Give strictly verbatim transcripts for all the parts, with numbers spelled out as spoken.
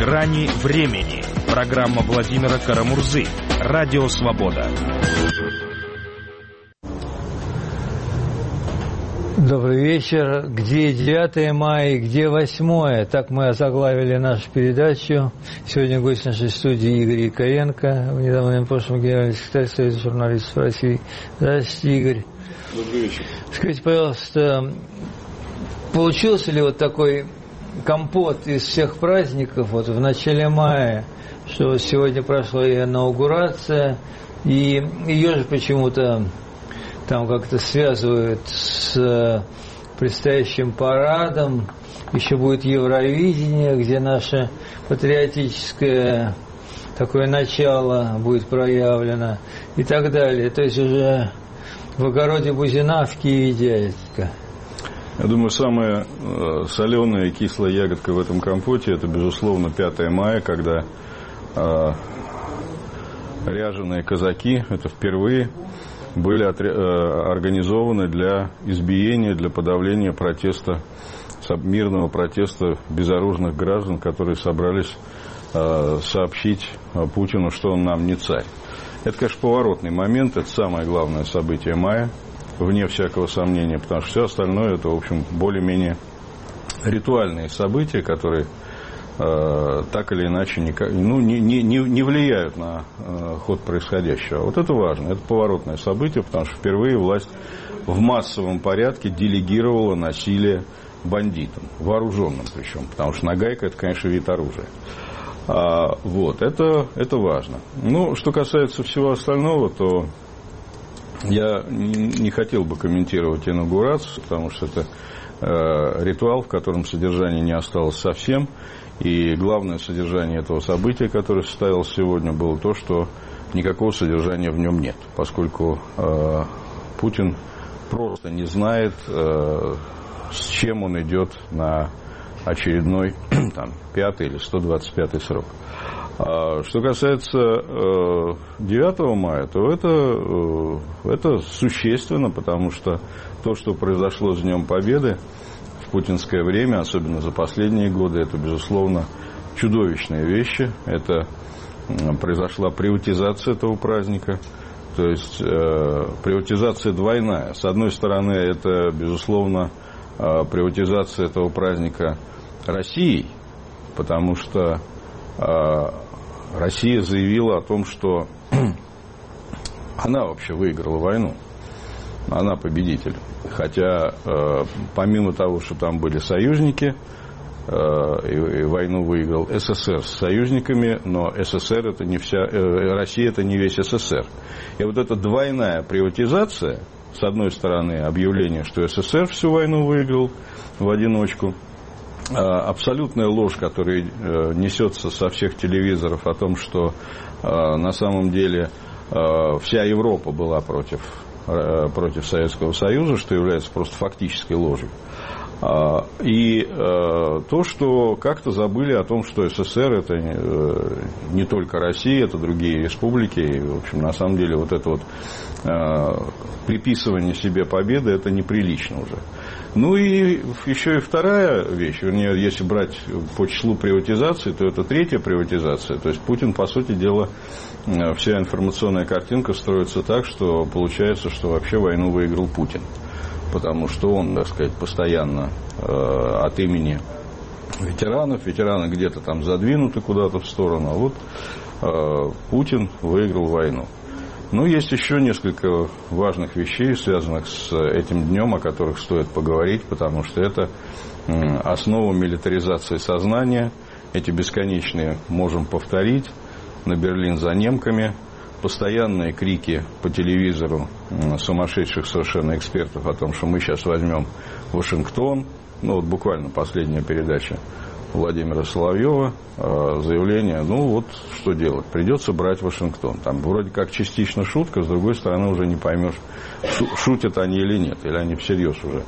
Грани времени. Программа Владимира Карамурзы. Радио Свобода. Добрый вечер. Где девятое мая, где восьмое? Так мы озаглавили нашу передачу. Сегодня гость нашей студии Игорь Якоренко, в недавнем прошлом генеральный секретарь Союза журналистов России. Здравствуйте, Игорь. Добрый вечер. Скажите, пожалуйста, получился ли вот такой компот из всех праздников вот в начале мая, что сегодня прошла и инаугурация, и ее же почему-то там как-то связывают с предстоящим парадом, еще будет Евровидение, где наше патриотическое такое начало будет проявлено и так далее. То есть уже в огороде бузина, в Киеве дядька. Я думаю, самая э, соленая и кислая ягодка в этом компоте — это, безусловно, пятое мая, когда э, ряженые казаки, это впервые, были отре- э, организованы для избиения, для подавления протеста, мирного протеста безоружных граждан, которые собрались э, сообщить Путину, что он нам не царь. Это, конечно, поворотный момент, это самое главное событие мая, вне всякого сомнения, потому что все остальное — это, в общем, более-менее ритуальные события, которые э, так или иначе никак, ну, не, не, не влияют на э, ход происходящего. Вот это важно, это поворотное событие, потому что впервые власть в массовом порядке делегировала насилие бандитам, вооруженным причем, потому что нагайка — это, конечно, вид оружия. А, вот, это, это важно. Ну, что касается всего остального, то я не хотел бы комментировать инаугурацию, потому что это э, ритуал, в котором содержания не осталось совсем. И главное содержание этого события, которое состоялось сегодня, было то, что никакого содержания в нем нет, поскольку э, Путин просто не знает, э, с чем он идет на очередной там, пятый или сто двадцать пятый срок. Что касается девятого мая, то это, это существенно, потому что то, что произошло с Днем Победы в путинское время, особенно за последние годы, это, безусловно, чудовищные вещи. Это произошла приватизация этого праздника, то есть приватизация двойная. С одной стороны, это, безусловно, приватизация этого праздника Россией, потому что Россия заявила о том, что она вообще выиграла войну, она победитель. Хотя помимо того, что там были союзники, и войну выиграл СССР с союзниками, но СССР это не вся, Россия это не весь СССР. И вот эта двойная приватизация, с одной стороны объявление, что СССР всю войну выиграл в одиночку, абсолютная ложь, которая несется со всех телевизоров о том, что на самом деле вся Европа была против, против Советского Союза, что является просто фактической ложью. И то, что как-то забыли о том, что СССР это не только Россия, это другие республики. И, в общем, на самом деле вот это вот приписывание себе победы, это неприлично уже. Ну и еще и вторая вещь, вернее, если брать по числу приватизации, то это третья приватизация. То есть Путин, по сути дела, вся информационная картинка строится так, что получается, что вообще войну выиграл Путин. Потому что он, так сказать, постоянно э, от имени ветеранов, ветераны где-то там задвинуты куда-то в сторону, а вот э, Путин выиграл войну. Но есть еще несколько важных вещей, связанных с этим днем, о которых стоит поговорить, потому что это основа милитаризации сознания. Эти бесконечные «можем повторить», на Берлин за немками, постоянные крики по телевизору сумасшедших совершенно экспертов о том, что мы сейчас возьмем Вашингтон. Ну, вот буквально последняя передача Владимира Соловьева, заявление, ну вот что делать, придется брать Вашингтон. Там вроде как частично шутка, с другой стороны уже не поймешь, шутят они или нет, или они всерьез уже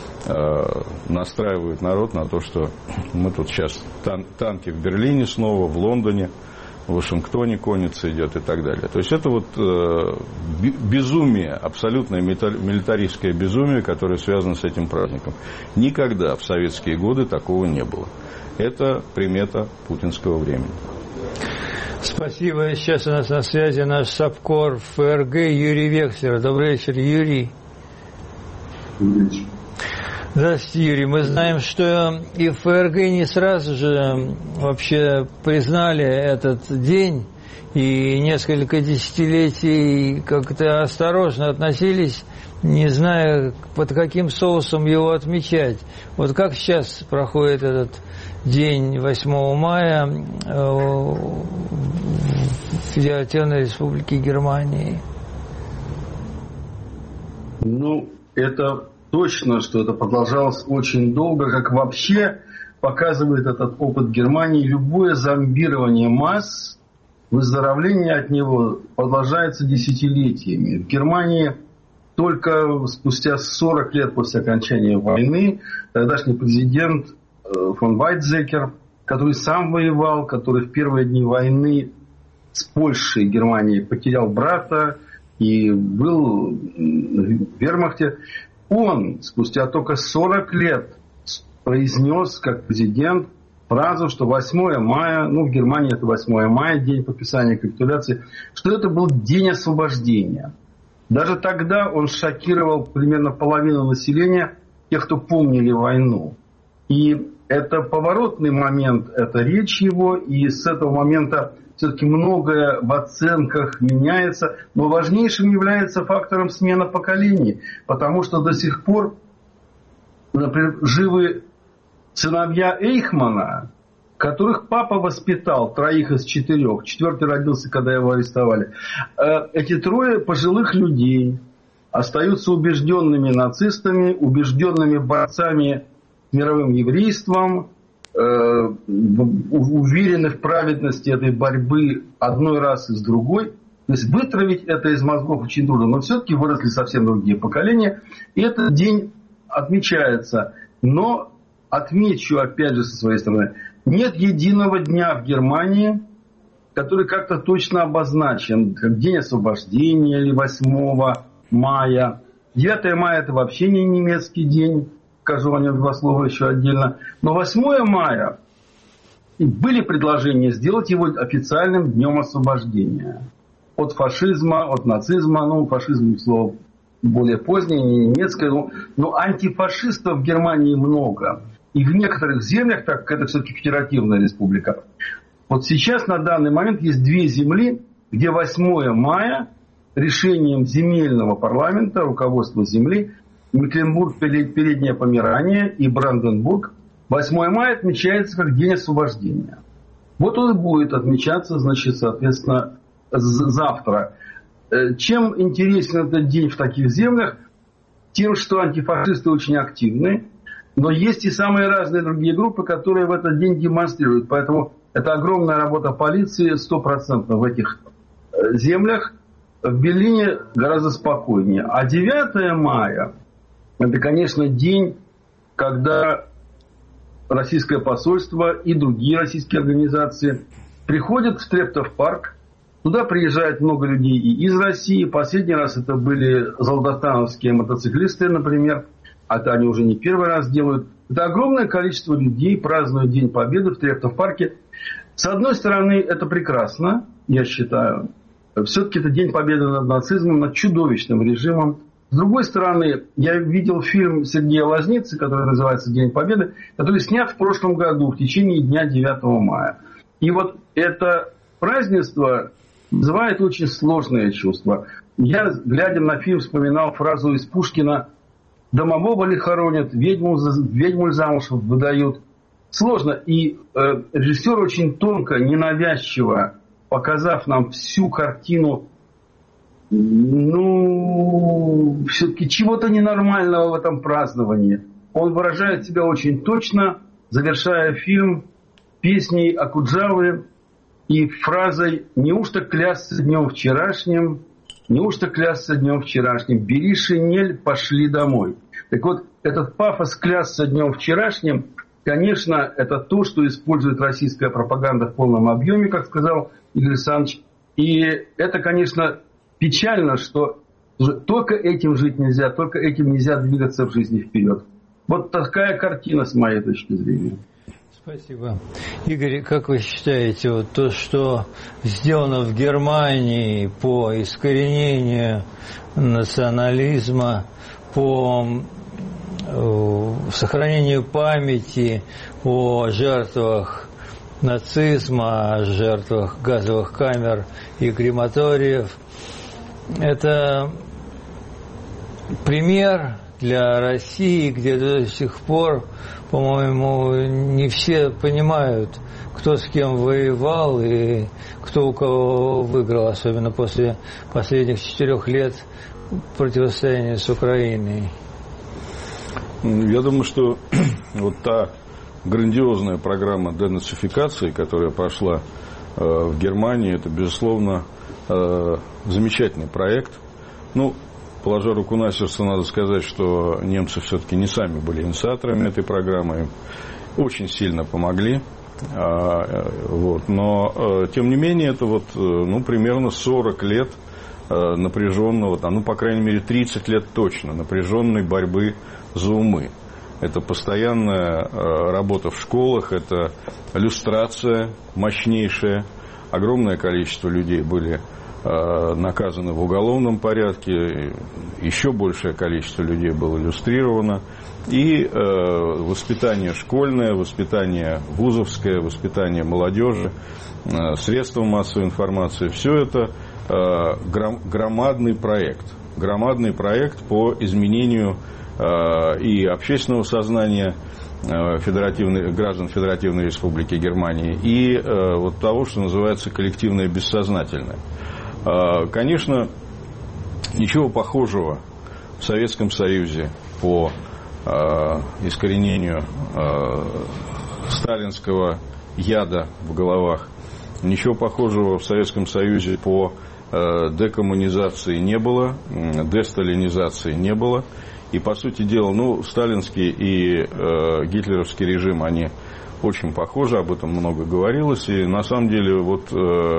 настраивают народ на то, что мы тут сейчас тан- танки в Берлине снова, в Лондоне, в Вашингтоне конница идет и так далее. То есть это вот э, безумие, абсолютное милитаристское безумие, которое связано с этим праздником. Никогда в советские годы такого не было. Это примета путинского времени. Спасибо. Сейчас у нас на связи наш САПКОР ФРГ Юрий Векслер. Добрый вечер, Юрий. Добрый вечер. Здравствуйте, Юрий. Мы знаем, что и в ФРГ не сразу же вообще признали этот день, и несколько десятилетий как-то осторожно относились, не зная, под каким соусом его отмечать. Вот как сейчас проходит этот день восьмого мая в Федеративной Республике Германии? Ну, это точно, что это продолжалось очень долго, как вообще показывает этот опыт Германии. Любое зомбирование масс, выздоровление от него продолжается десятилетиями. В Германии только спустя сорок лет после окончания войны тогдашний президент фон Вайтзекер, который сам воевал, который в первые дни войны с Польшей и Германией потерял брата и был в вермахте, он спустя только сорок лет произнес как президент фразу, что восьмое мая, ну в Германии это восьмое мая, день подписания капитуляции, что это был день освобождения. Даже тогда он шокировал примерно половину населения, тех, кто помнили войну. И это поворотный момент, это речь его, и с этого момента все-таки многое в оценках меняется, но важнейшим является фактором смена поколений, потому что до сих пор, например, живы сыновья Эйхмана, которых папа воспитал, троих из четырех, четвертый родился, когда его арестовали. Эти трое пожилых людей остаются убежденными нацистами, убежденными борцами с мировым еврейством, уверены в праведности этой борьбы одной раз и с другой. То есть вытравить это из мозгов очень трудно, но все-таки выросли совсем другие поколения. И этот день отмечается. Но отмечу опять же со своей стороны, нет единого дня в Германии, который как-то точно обозначен, как день освобождения или восьмого мая. девятое мая это вообще не немецкий день. Скажу о нем два слова еще отдельно. Но восьмое мая были предложения сделать его официальным днем освобождения. От фашизма, от нацизма. Ну, фашизм слово более позднее, не немецкое. Но, но антифашистов в Германии много. И в некоторых землях, так как это все-таки федеративная республика, вот сейчас на данный момент есть две земли, где восьмое мая решением земельного парламента, руководства земли, Мекленбург, Переднее Померания и Бранденбург, восьмое мая отмечается как день освобождения. Вот он и будет отмечаться, значит, соответственно, завтра. Чем интересен этот день в таких землях? Тем, что антифашисты очень активны, но есть и самые разные другие группы, которые в этот день демонстрируют. Поэтому это огромная работа полиции, стопроцентно в этих землях. В Берлине гораздо спокойнее. А девятое мая это, конечно, день, когда российское посольство и другие российские организации приходят в Трептов-парк. Туда приезжает много людей и из России. Последний раз это были золотостановские мотоциклисты, например. А это они уже не первый раз делают. Это огромное количество людей празднуют День Победы в Трептов-парке. С одной стороны, это прекрасно, я считаю. Все-таки это День Победы над нацизмом, над чудовищным режимом. С другой стороны, я видел фильм Сергея Лазницы, который называется «День Победы», который снят в прошлом году, в течение дня девятого мая. И вот это празднество вызывает очень сложное чувство. Я, глядя на фильм, вспоминал фразу из Пушкина: «Домового ли хоронят, ведьму, ведьму замуж выдают». Сложно. И э, режиссер очень тонко, ненавязчиво, показав нам всю картину, ну, все-таки чего-то ненормального в этом праздновании. Он выражает себя очень точно, завершая фильм песней Акуджавы и фразой: «Неужто клясться днем вчерашним, неужто клясться днем вчерашним, бери шинель, пошли домой». Так вот, этот пафос клясться днем вчерашним, конечно, это то, что использует российская пропаганда в полном объеме, как сказал Игорь Александрович. И это, конечно, печально, что только этим жить нельзя, только этим нельзя двигаться в жизни вперед. Вот такая картина, с моей точки зрения. Спасибо. Игорь, как вы считаете, вот то, что сделано в Германии по искоренению национализма, по э, сохранению памяти о жертвах нацизма, о жертвах газовых камер и крематориев, это пример для России, где до сих пор, по-моему, не все понимают, кто с кем воевал и кто у кого выиграл, особенно после последних четырех лет противостояния с Украиной. Я думаю, что вот та грандиозная программа денацификации, которая прошла э, в Германии, это, безусловно, э, замечательный проект. Ну, положа руку на сердце, надо сказать, что немцы все-таки не сами были инициаторами этой программы, им очень сильно помогли. А, вот. Но, тем не менее, это вот, ну, примерно сорок лет напряженного, ну, по крайней мере, тридцать лет точно, напряженной борьбы за умы. Это постоянная работа в школах, это люстрация мощнейшая, огромное количество людей были наказаны в уголовном порядке, еще большее количество людей было иллюстрировано. И э, воспитание школьное, воспитание вузовское, воспитание молодежи, э, средства массовой информации, все это э, гром, громадный проект. Громадный проект по изменению э, и общественного сознания э, федеративной, граждан Федеративной Республики Германии, и э, вот того, что называется коллективное бессознательное. Конечно, ничего похожего в Советском Союзе по э, искоренению э, сталинского яда в головах, ничего похожего в Советском Союзе по э, декоммунизации не было, десталинизации не было. И, по сути дела, ну, сталинский и э, гитлеровский режим, они очень похожи, об этом много говорилось. И на самом деле вот, э,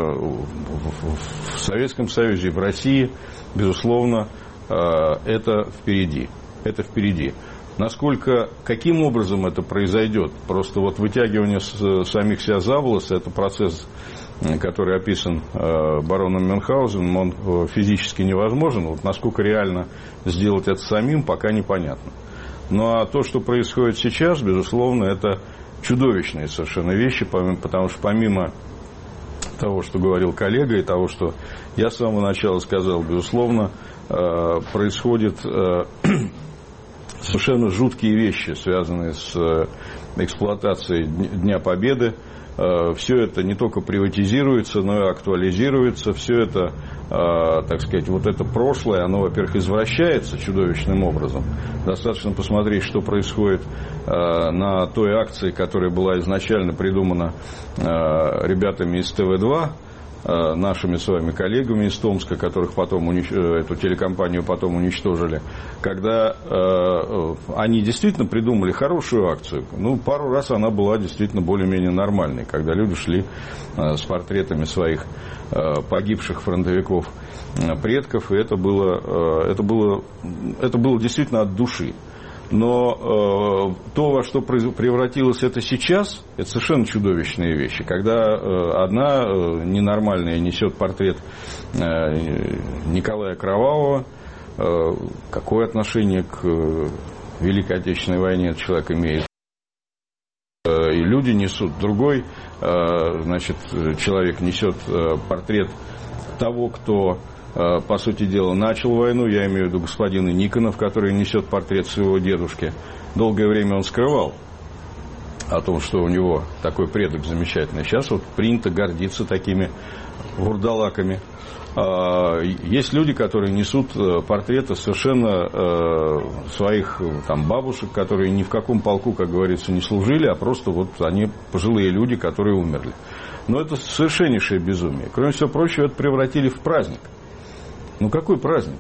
в Советском Союзе, в России, безусловно, э, это впереди. Это впереди. Насколько, каким образом это произойдет? Просто вот вытягивание с, самих себя за волосы, это процесс, который описан э, бароном Мюнхгаузеном, он физически невозможен. Вот насколько реально сделать это самим, пока непонятно. Ну а то, что происходит сейчас, безусловно, это чудовищные совершенно вещи, потому что помимо того, что говорил коллега, и того, что я с самого начала сказал, безусловно, происходят совершенно жуткие вещи, связанные с эксплуатацией Дня Победы. Все это не только приватизируется, но и актуализируется. Все это, так сказать, вот это прошлое, оно, во-первых, извращается чудовищным образом. Достаточно посмотреть, что происходит на той акции, которая была изначально придумана ребятами из Тэ Вэ два, нашими с вами коллегами из Томска, которых потом унич... эту телекомпанию потом уничтожили, когда э, они действительно придумали хорошую акцию. Ну, пару раз она была действительно более-менее нормальной, когда люди шли э, с портретами своих э, погибших фронтовиков, э, предков, и это было, э, это было, это было действительно от души. Но э, то, во что превратилось это сейчас, это совершенно чудовищные вещи. Когда э, одна э, ненормальная несет портрет э, Николая Кровавого, э, какое отношение к э, Великой Отечественной войне этот человек имеет? Э, и люди несут. Другой э, значит, человек несет э, портрет того, кто... по сути дела, начал войну, я имею в виду господина Никонов, который несет портрет своего дедушки. Долгое время он скрывал о том, что у него такой предок замечательный. Сейчас вот принято гордиться такими вурдалаками. Есть люди, которые несут портреты совершенно своих там, бабушек, которые ни в каком полку, как говорится, не служили, а просто вот они пожилые люди, которые умерли. Но это совершеннейшее безумие. Кроме всего прочего, это превратили в праздник. Ну, какой праздник?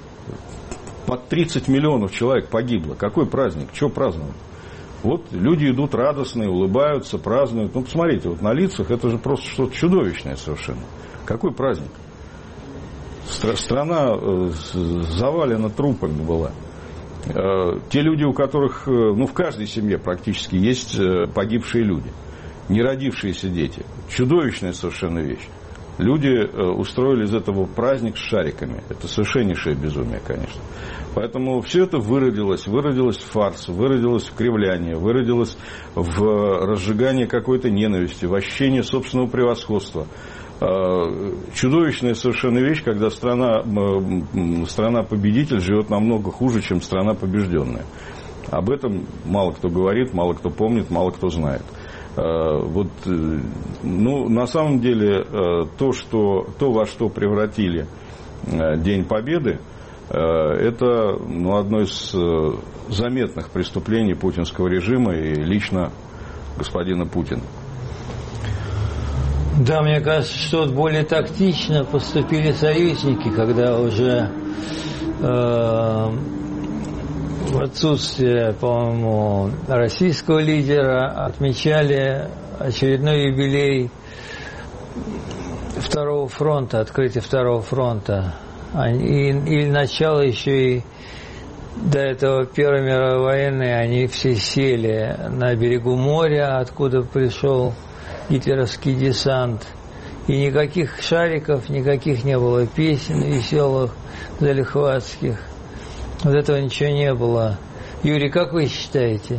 Под тридцать миллионов человек погибло. Какой праздник? Чего праздновать? Вот люди идут радостные, улыбаются, празднуют. Ну, посмотрите, вот на лицах это же просто что-то чудовищное совершенно. Какой праздник? Страна завалена трупами была. те люди, у которых, ну, в каждой семье практически есть погибшие люди, не родившиеся дети. Чудовищная совершенно вещь. Люди устроили из этого праздник с шариками. Это совершеннейшее безумие, конечно. Поэтому все это выродилось, выродилось в фарс, выродилось в кривляние, выродилось в разжигание какой-то ненависти, в ощущение собственного превосходства. Чудовищная совершенно вещь, когда страна, страна-победитель живет намного хуже, чем страна побежденная. Об этом мало кто говорит, мало кто помнит, мало кто знает. Вот, ну, на самом деле, то, что, то, во что превратили День Победы, это, ну, одно из заметных преступлений путинского режима и лично господина Путина. Да, мне кажется, что более тактично поступили союзники, когда уже э, в отсутствие, по-моему, российского лидера отмечали очередной юбилей второго фронта, открытия второго фронта. И, и начало еще и до этого Первой мировой войны они все сели на берегу моря, откуда пришел гитлеровский десант. И никаких шариков, никаких не было песен веселых, залихватских. Вот этого ничего не было. Юрий, как вы считаете?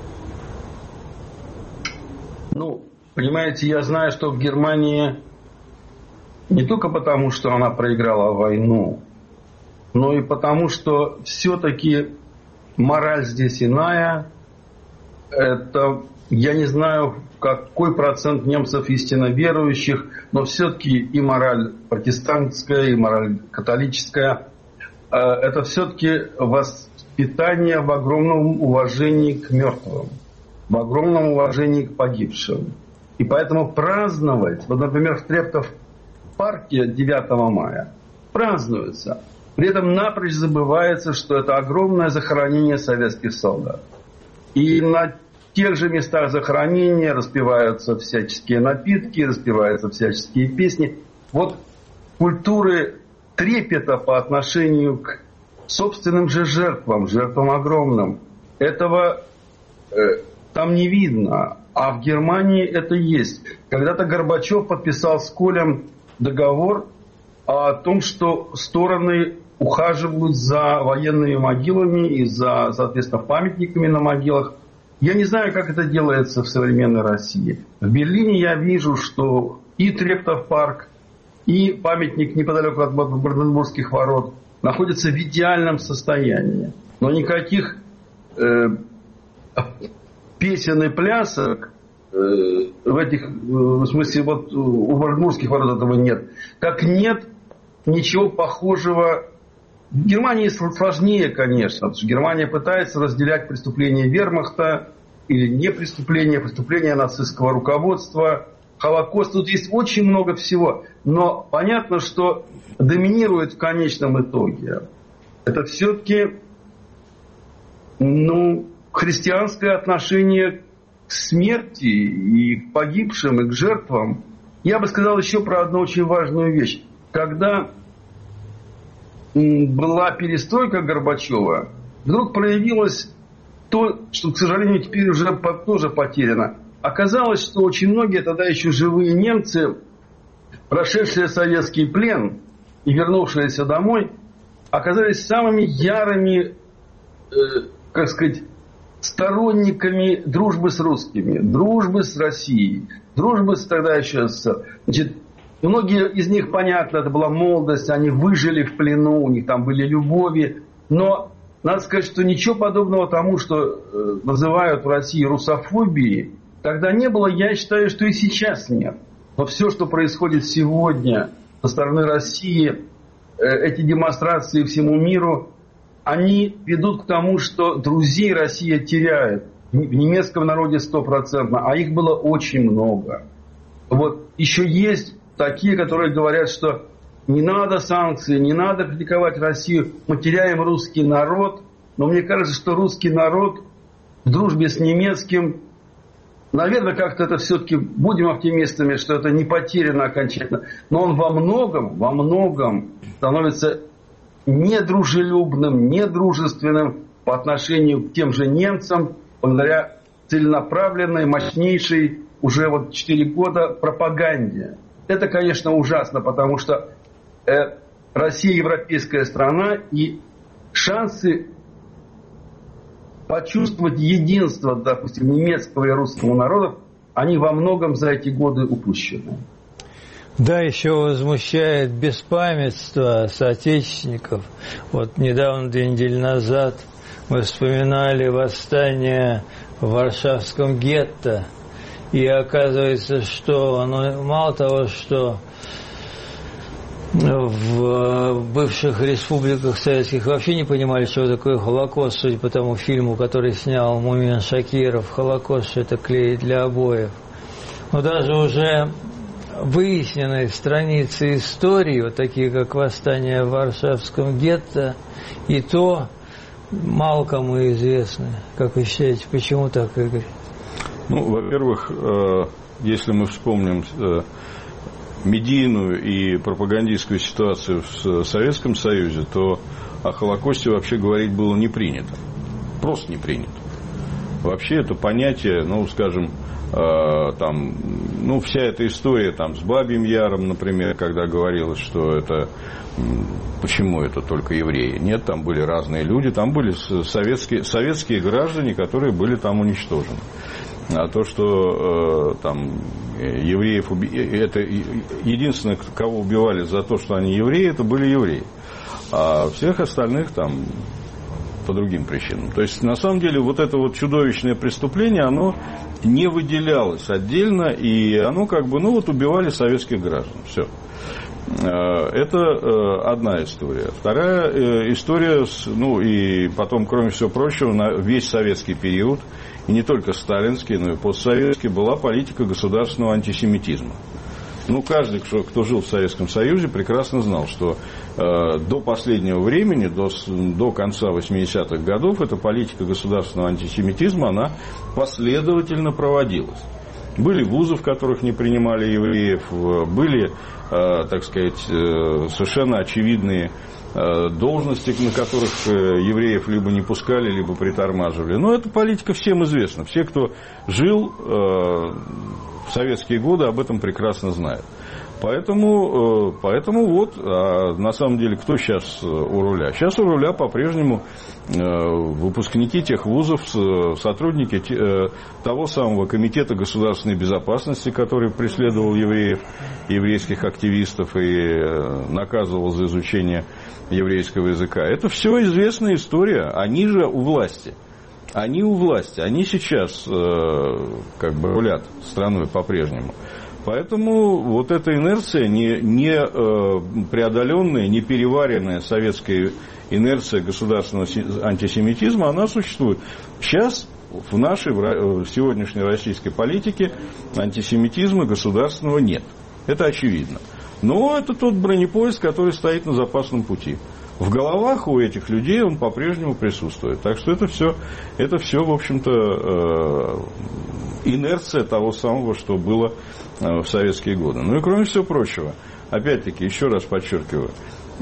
Ну, понимаете, я знаю, что в Германии не только потому, что она проиграла войну, но и потому, что все-таки мораль здесь иная. Это, я не знаю, какой процент немцев истинно верующих, но все-таки и мораль протестантская, и мораль католическая. Это все-таки воспитание в огромном уважении к мертвым, в огромном уважении к погибшим. И поэтому праздновать, вот, например, в Трептов-парке девятого мая празднуется. При этом напрочь забывается, что это огромное захоронение советских солдат. И на тех же местах захоронения распеваются всяческие напитки, распеваются всяческие песни. Вот культуры трепета по отношению к собственным же жертвам, жертвам огромным, этого э, там не видно. А в Германии это есть. Когда-то Горбачев подписал с Колем договор о том, что стороны ухаживают за военными могилами и за, соответственно, памятниками на могилах. Я не знаю, как это делается в современной России. В Берлине я вижу, что и Трептов парк, и памятник неподалеку от Бранденбургских ворот находятся в идеальном состоянии. Но никаких э, песен и плясок э, в этих, э, в смысле, вот у Бранденбургских ворот этого нет. Как нет ничего похожего. В Германии сложнее, конечно, потому что Германия пытается разделять преступления вермахта или не преступления, преступления нацистского руководства, Холокост. Тут есть очень много всего. Но понятно, что доминирует в конечном итоге это все-таки, ну, христианское отношение к смерти и к погибшим, и к жертвам. Я бы сказал еще про одну очень важную вещь. Когда была перестройка Горбачева, вдруг проявилось то, что, к сожалению, теперь уже тоже потеряно. Оказалось, что очень многие тогда еще живые немцы, прошедшие советский плен и вернувшиеся домой, оказались самыми ярыми, э, как сказать, сторонниками дружбы с русскими, дружбы с Россией, дружбы с тогда еще СССР. Значит, многие из них, понятно, это была молодость, они выжили в плену, у них там были любови. Но надо сказать, что ничего подобного тому, что называют в России русофобией, тогда не было. Я считаю, что и сейчас нет. Но все, что происходит сегодня со стороны России, эти демонстрации всему миру, они ведут к тому, что друзей Россия теряет. В немецком народе стопроцентно, а их было очень много. Вот еще есть такие, которые говорят, что не надо санкции, не надо критиковать Россию, мы теряем русский народ. Но мне кажется, что русский народ в дружбе с немецким, наверное, как-то это все-таки, будем оптимистами, что это не потеряно окончательно. Но он во многом, во многом становится недружелюбным, недружественным по отношению к тем же немцам, благодаря целенаправленной, мощнейшей уже вот четыре года пропаганде. Это, конечно, ужасно, потому что э, Россия европейская страна, и шансы почувствовать единство, допустим, немецкого и русского народов, они во многом за эти годы упущены. Да, еще возмущает беспамятство соотечественников. Вот недавно, две недели назад, мы вспоминали восстание в Варшавском гетто. И оказывается, что оно, мало того, что в бывших республиках советских вообще не понимали, что такое Холокост, судя по тому фильму, который снял Мумин Шакиров, Холокост, что это клей для обоев. Но даже уже выясненные страницы истории, вот такие как восстание в Варшавском гетто, и то мало кому известны. Как вы считаете, почему так, Игорь? Ну, во-первых, если мы вспомним медийную и пропагандистскую ситуацию в Советском Союзе, то о Холокосте вообще говорить было не принято. Просто не принято. Вообще это понятие, ну, скажем, там, ну, вся эта история там, с Бабьим Яром, например, когда говорилось, что это... Почему это только евреи? Нет, там были разные люди, там были советские, советские граждане, которые были там уничтожены. А то, что э, там евреев убили, это единственное, кого убивали за то, что они евреи, это были евреи. А всех остальных там по другим причинам. То есть, на самом деле, вот это вот чудовищное преступление, оно не выделялось отдельно, и оно как бы, ну вот убивали советских граждан. Все. Это одна история. Вторая история, ну и потом, кроме всего прочего, на весь советский период, и не только сталинский, но и постсоветский, была политика государственного антисемитизма. Ну, каждый, кто, кто жил в Советском Союзе, прекрасно знал, что э, до последнего времени, до, до конца восьмидесятых годов, эта политика государственного антисемитизма, она последовательно проводилась. Были вузы, в которых не принимали евреев, были, э, так сказать, э, совершенно очевидные э, должности, на которых э, евреев либо не пускали, либо притормаживали. Но эта политика всем известна. Все, кто жил э, в советские годы, об этом прекрасно знают. Поэтому, поэтому вот, а на самом деле, кто сейчас у руля? Сейчас у руля по-прежнему выпускники тех вузов, сотрудники того самого Комитета государственной безопасности, который преследовал евреев, еврейских активистов и наказывал за изучение еврейского языка. Это все известная история. Они же у власти. Они у власти. Они сейчас как бы рулят страной по-прежнему. Поэтому вот эта инерция, не, не преодоленная, не переваренная советская инерция государственного антисемитизма, она существует. Сейчас в нашей, в сегодняшней российской политике антисемитизма государственного нет. Это очевидно. Но это тот бронепоезд, который стоит на запасном пути. В головах у этих людей он по-прежнему присутствует. Так что это все, это все в общем-то, инерция того самого, что было в советские годы. Ну и кроме всего прочего, опять-таки, еще раз подчеркиваю,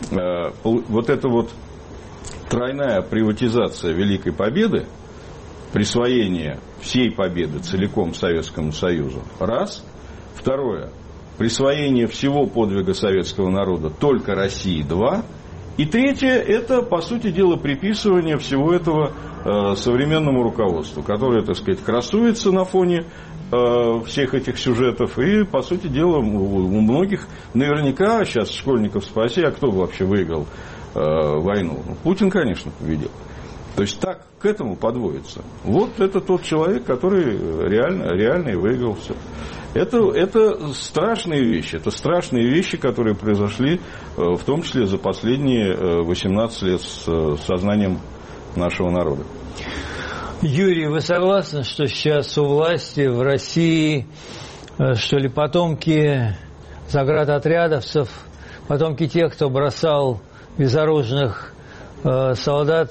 вот эта вот тройная приватизация Великой Победы, присвоение всей победы целиком Советскому Союзу, раз. Второе, присвоение всего подвига советского народа только России, два. И третье, это, по сути дела, приписывание всего этого э, современному руководству, которое, так сказать, красуется на фоне э, всех этих сюжетов. И, по сути дела, у, у многих наверняка, сейчас школьников спроси, а кто вообще выиграл э, войну? Ну, Путин, конечно, победил. То есть так к этому подводится. Вот это тот человек, который реально, реально и выиграл все. Это, это страшные вещи. Это страшные вещи, которые произошли, в том числе за последние восемнадцать лет с сознанием нашего народа. Юрий, вы согласны, что сейчас у власти в России, что ли, потомки заградотрядовцев, потомки тех, кто бросал безоружных э, солдат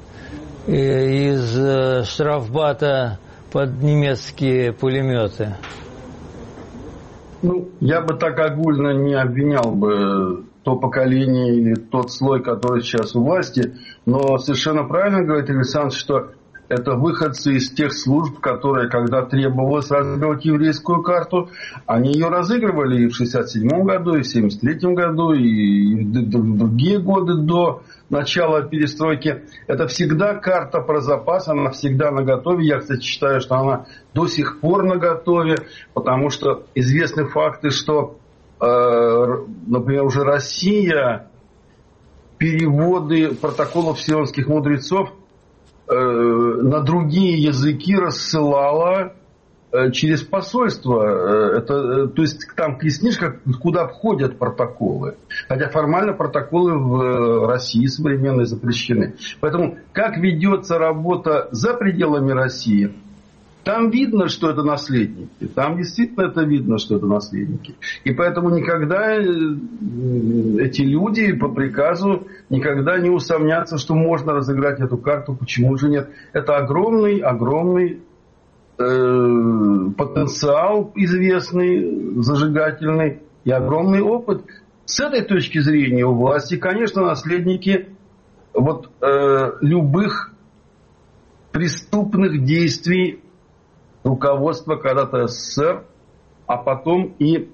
из э, штрафбата под немецкие пулеметы? Ну, я бы так огульно не обвинял бы то поколение или тот слой, который сейчас у власти. Но совершенно правильно говорит Александр, что это выходцы из тех служб, которые, когда требовалось разыгрывать еврейскую карту, они ее разыгрывали и в шестьдесят седьмом году, и в семьдесят третьем году, и в другие годы до начала перестройки. Это всегда карта про запас, она всегда наготове. Я, кстати, считаю, что она до сих пор наготове, потому что известны факты, что, например, уже Россия переводы протоколов сионских мудрецов на другие языки рассылала через посольство. Это, то есть там книжка, куда входят протоколы. Хотя формально протоколы в России современной запрещены. Поэтому как ведется работа за пределами России, там видно, что это наследники. Там действительно это видно, что это наследники. И поэтому никогда эти люди по приказу никогда не усомнятся, что можно разыграть эту карту. Почему же нет? Это огромный, огромный э, потенциал известный, зажигательный и огромный опыт. С этой точки зрения у власти, конечно, наследники вот, э, любых преступных действий руководство когда-то СССР, а потом и э,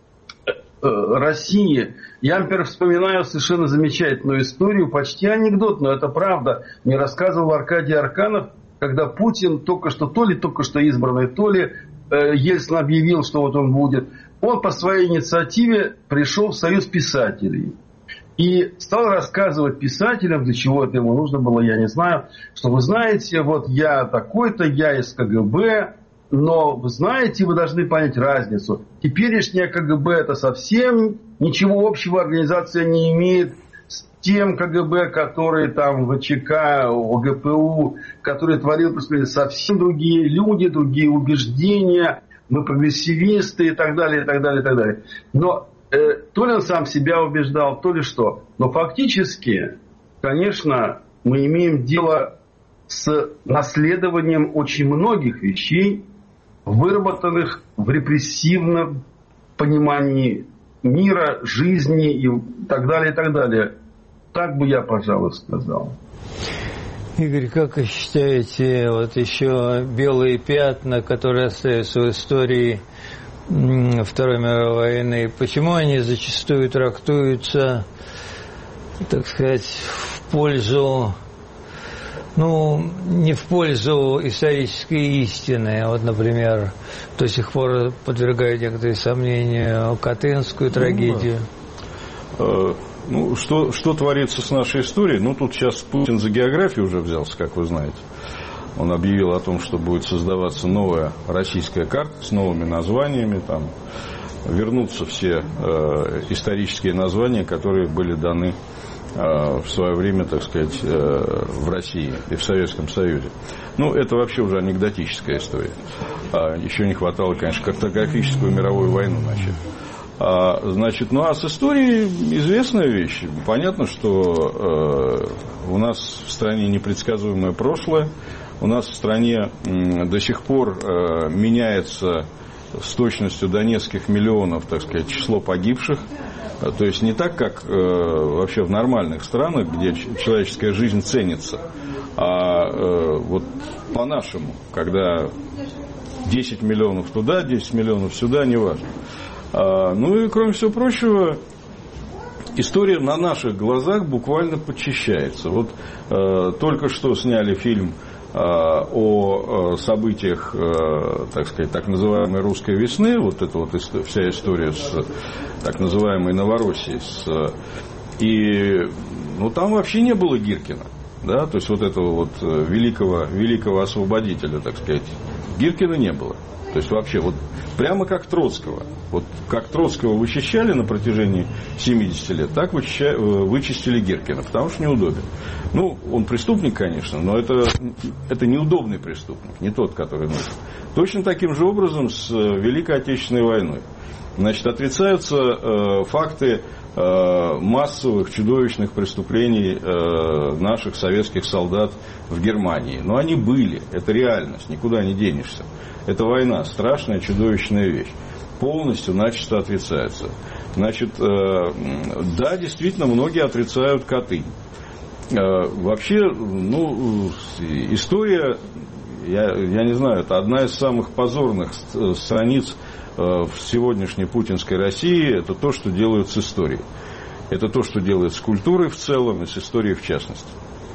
России. Я, например, вспоминаю совершенно замечательную историю, почти анекдот, но это правда. Мне рассказывал Аркадий Арканов, когда Путин только что, то ли только что избранный, то ли э, Ельцин объявил, что вот он будет. Он по своей инициативе пришел в Союз писателей. И стал рассказывать писателям, для чего это ему нужно было, я не знаю, что вы знаете, вот я такой-то, я из КГБ, но вы знаете, вы должны понять разницу. Теперешняя КГБ это совсем ничего общего организация не имеет с тем КГБ, который там ВЧК, ОГПУ, который творил преступления, совсем другие люди, другие убеждения, мы прогрессивисты и так далее, и так далее, и так далее. Но то ли он сам себя убеждал, то ли что. Но фактически, конечно, мы имеем дело с наследованием очень многих вещей, выработанных в репрессивном понимании мира, жизни и так далее, и так далее. Так бы я, пожалуй, сказал. Игорь, как вы считаете, вот еще белые пятна, которые остаются в истории Второй мировой войны, почему они зачастую трактуются, так сказать, в пользу, ну, не в пользу исторической истины. Вот, например, до сих пор подвергают некоторые сомнения Катынскую трагедию. Ну, ну что, что творится с нашей историей? Ну, тут сейчас Путин за географию уже взялся, как вы знаете. Он объявил о том, что будет создаваться новая российская карта с новыми названиями. Там вернутся все э, исторические названия, которые были даны э, в свое время, так сказать, э, в России и в Советском Союзе. Ну, это вообще уже анекдотическая история. А, еще не хватало, конечно, картографическую мировую войну начать. А, значит, ну а с историей известная вещь. Понятно, что э, у нас в стране непредсказуемое прошлое. У нас в стране до сих пор э, меняется с точностью до нескольких миллионов, так сказать, число погибших. То есть не так, как э, вообще в нормальных странах, где человеческая жизнь ценится, а э, вот по-нашему, когда десять миллионов туда, десять миллионов сюда, неважно. А, ну и кроме всего прочего, история на наших глазах буквально подчищается. Вот э, только что сняли фильм о событиях, так сказать, так называемой русской весны, вот эта вот вся история с так называемой Новороссией, с, и ну, там вообще не было Гиркина, да, то есть вот этого вот великого, великого освободителя, так сказать, Гиркина не было. То есть вообще вот прямо как Троцкого. Вот как Троцкого вычищали на протяжении семидесяти лет, так вычистили Гиркина, потому что неудобен. Ну, он преступник, конечно, но это, это неудобный преступник, не тот, который нужен. Точно таким же образом с Великой Отечественной войной. Значит, отрицаются э, факты э, массовых чудовищных преступлений э, наших советских солдат в Германии. Но они были, это реальность, никуда не денешься. Это война, страшная, чудовищная вещь. Полностью, начисто отрицается. Значит, да, действительно, многие отрицают Катынь. Вообще, ну, история, я, я не знаю, это одна из самых позорных страниц в сегодняшней путинской России, это то, что делают с историей. Это то, что делают с культурой в целом и с историей в частности.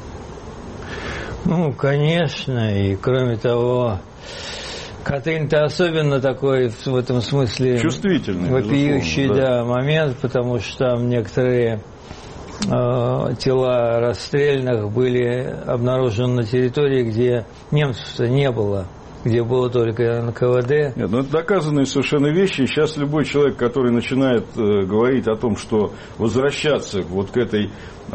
Ну, конечно, и кроме того, Катынь-то особенно такой в этом смысле чувствительный, вопиющий, да. Да, момент, потому что там некоторые э, тела расстрелянных были обнаружены на территории, где немцев-то не было, где было только эн ка вэ дэ. Нет, ну это доказанные совершенно вещи. Сейчас любой человек, который начинает э, говорить о том, что возвращаться вот к этой э,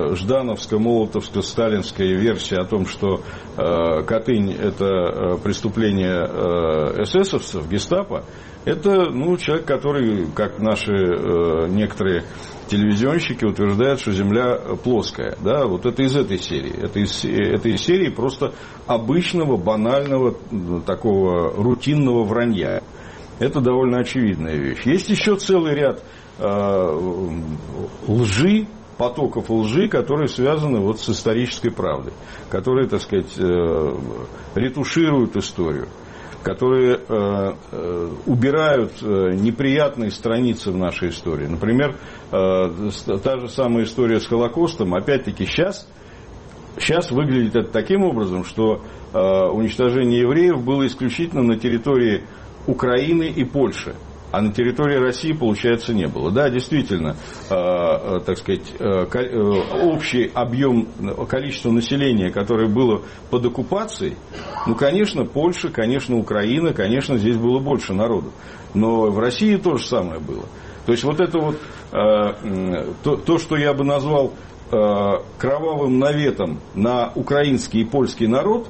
ждановско-молотовско-сталинской версии о том, что э, Катынь – это э, преступление э, эсэсовцев, гестапо, это ну, человек, который, как наши э, некоторые телевизионщики утверждают, что Земля плоская. Да? Вот это из этой серии. Это из, это из серии просто обычного, банального, такого рутинного вранья. Это довольно очевидная вещь. Есть еще целый ряд э, лжи, потоков лжи, которые связаны вот с исторической правдой, которые, так сказать, э, ретушируют историю, которые э, э, убирают э, неприятные страницы в нашей истории. Например, э, та же самая история с Холокостом, опять-таки, сейчас, сейчас выглядит это таким образом, что э, уничтожение евреев было исключительно на территории Украины и Польши, а на территории России, получается, не было. Да, действительно, э, э, так сказать, э, э, общий объем, количество населения, которое было под оккупацией, ну, конечно, Польша, конечно, Украина, конечно, здесь было больше народу. Но в России то же самое было. То есть, вот это вот, э, то, то, что я бы назвал э, кровавым наветом на украинский и польский народ,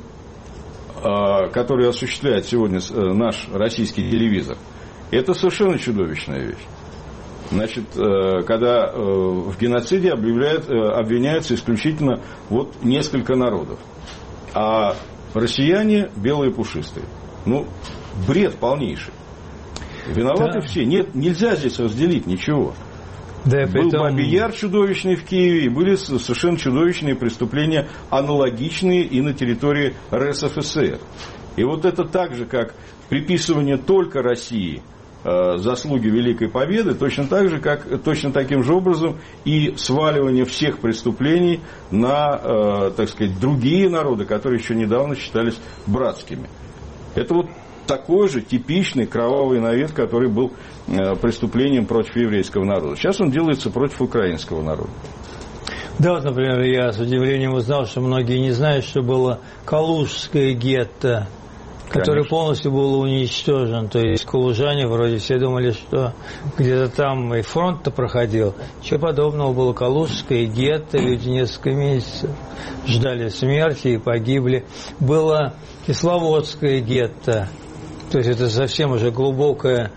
э, который осуществляет сегодня э, наш российский телевизор, это совершенно чудовищная вещь. Значит, когда в геноциде объявляют, обвиняются исключительно вот несколько народов, а россияне белые пушистые. Ну, бред полнейший. Виноваты да. все. Нет, нельзя здесь разделить ничего. Да, Был притом... Бабий Яр чудовищный в Киеве, и были совершенно чудовищные преступления, аналогичные и на территории эр эс эф эс эр. И вот это так же, как приписывание только России заслуги Великой Победы, точно так же, как, точно таким же образом и сваливание всех преступлений на, так сказать, другие народы, которые еще недавно считались братскими. Это вот такой же типичный кровавый навет, который был преступлением против еврейского народа. Сейчас он делается против украинского народа. Да, вот, например, я с удивлением узнал, что многие не знают, что было Калужское гетто, который Конечно. полностью был уничтожен. То есть калужане вроде все думали, что где-то там и фронт-то проходил. Чего подобного было. Калужское гетто, люди несколько месяцев ждали смерти и погибли. Было Кисловодское гетто, то есть это совсем уже глубокое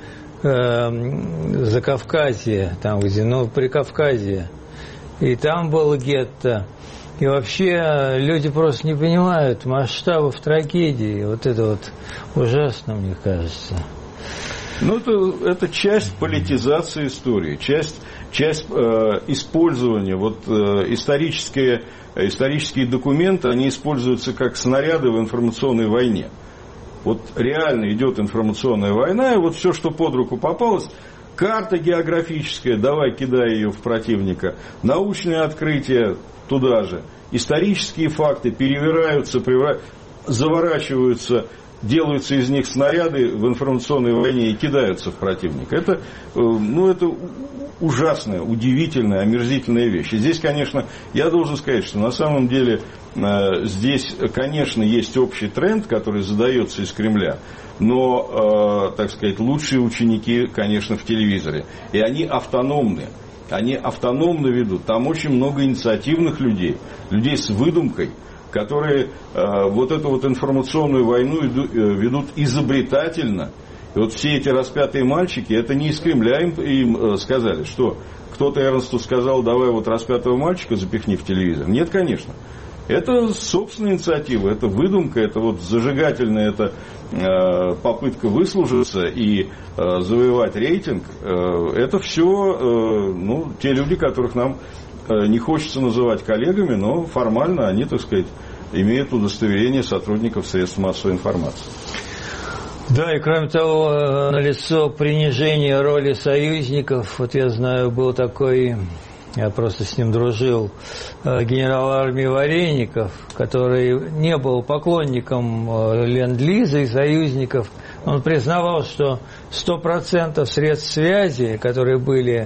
э, Закавказье, там где, ну, Прикавказье. И там было гетто. И вообще люди просто не понимают масштабов трагедии. Вот это вот ужасно, мне кажется. Ну, это, это часть политизации истории, часть, часть э, использования. Вот э, исторические, исторические документы, они используются как снаряды в информационной войне. Вот реально идет информационная война, и вот все, что под руку попалось, карта географическая, давай кидай ее в противника, научные открытия туда же, исторические факты перевираются, превра... заворачиваются, делаются из них снаряды в информационной войне и кидаются в противника. Это, ну, это ужасная, удивительная, омерзительная вещь. И здесь, конечно, я должен сказать, что на самом деле здесь, конечно, есть общий тренд, который задается из Кремля, но, так сказать, лучшие ученики, конечно, в телевизоре. И они автономны. Они автономно ведут. Там очень много инициативных людей, людей с выдумкой, которые э, вот эту вот информационную войну иду, э, ведут изобретательно. И вот все эти распятые мальчики, это не из Кремля им, им э, сказали, что кто-то Эрнсту сказал, давай вот распятого мальчика запихни в телевизор. Нет, конечно. Это собственная инициатива, это выдумка, это вот зажигательная, это э, попытка выслужиться и э, завоевать рейтинг. Э, это все э, ну, те люди, которых нам э, не хочется называть коллегами, но формально они, так сказать, имеют удостоверение сотрудников средств массовой информации. Да, и кроме того, налицо принижение роли союзников. Вот я знаю, был такой, я просто с ним дружил, генерал армии Вареников, который не был поклонником ленд-лиза и союзников. Он признавал, что сто процентов средств связи, которые были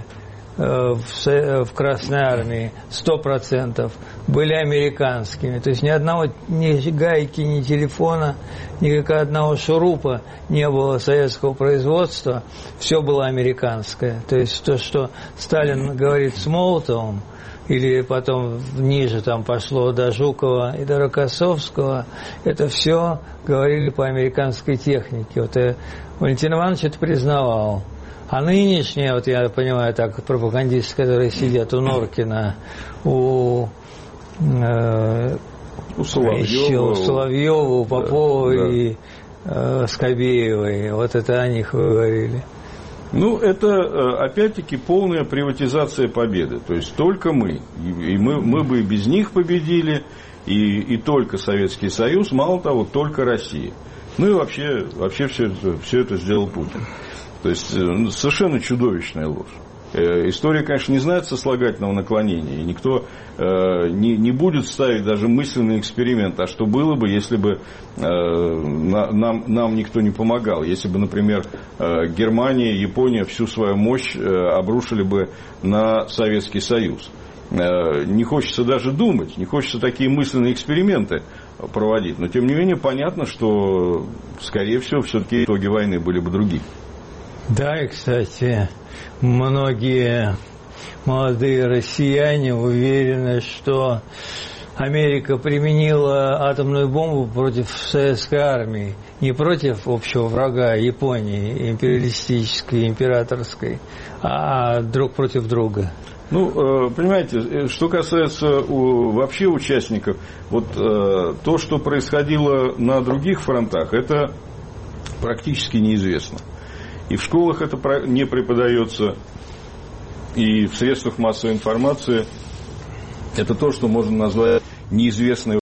в Красной армии, сто процентов были американскими. То есть ни одного, ни гайки, ни телефона, ни одного шурупа не было советского производства, все было американское. То есть то, что Сталин говорит с Молотовым, или потом ниже там пошло до Жукова и до Рокоссовского, это все говорили по американской технике. Вот и Валентин Иванович это признавал. А нынешние, вот я понимаю так, пропагандисты, которые сидят у Норкина, у, э, у Соловьева, еще у Соловьева, у Попова, да, и э, Скобеевой, вот это о них вы говорили. Ну, это, опять-таки, полная приватизация победы. То есть только мы. И мы, мы бы и без них победили, и, и только Советский Союз, мало того, только Россия. Ну и вообще, вообще все, это, все это сделал Путин. То есть совершенно чудовищная ложь. История, конечно, не знает сослагательного наклонения, и никто э, не, не будет ставить даже мысленный эксперимент, а что было бы, если бы э, на, нам, нам никто не помогал, если бы, например, э, Германия, Япония всю свою мощь э, обрушили бы на Советский Союз. Э, не хочется даже думать, не хочется такие мысленные эксперименты проводить, но тем не менее понятно, что, скорее всего, все-таки итоги войны были бы другие. Да, и, кстати, многие молодые россияне уверены, что Америка применила атомную бомбу против советской армии, не против общего врага Японии, империалистической, императорской, а друг против друга. Ну, понимаете, что касается вообще участников, вот то, что происходило на других фронтах, это практически неизвестно. И в школах это не преподается, и в средствах массовой информации это то, что можно назвать неизвестной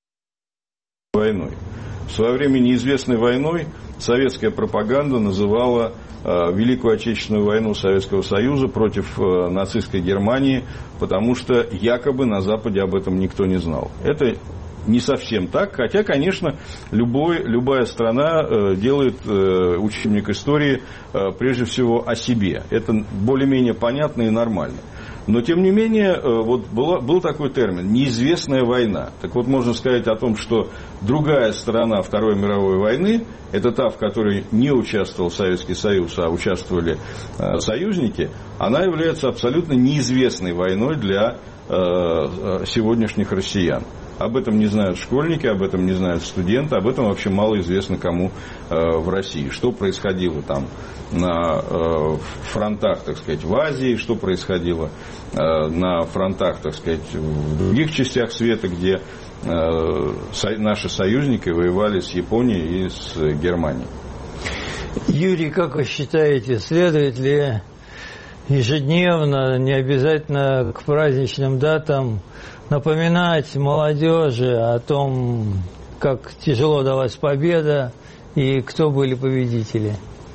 войной. В свое время неизвестной войной советская пропаганда называла э, Великую Отечественную войну Советского Союза против э, нацистской Германии, потому что якобы на Западе об этом никто не знал. Это не совсем так, хотя, конечно, любой, любая страна э, делает э, учебник истории э, прежде всего о себе. Это более-менее понятно и нормально. Но, тем не менее, э, вот была, был такой термин «неизвестная война». Так вот, можно сказать о том, что другая сторона Второй мировой войны, это та, в которой не участвовал Советский Союз, а участвовали э, союзники, она является абсолютно неизвестной войной для э, сегодняшних россиян. Об этом не знают школьники, об этом не знают студенты, об этом вообще мало известно кому э, в России. Что происходило там на э, фронтах, так сказать, в Азии, что происходило э, на фронтах, так сказать, в других частях света, где э, со, наши союзники воевали с Японией и с Германией. Юрий, как вы считаете, следует ли ежедневно, не обязательно к праздничным датам, напоминать молодежи о том, как тяжело далась победа и кто были победители?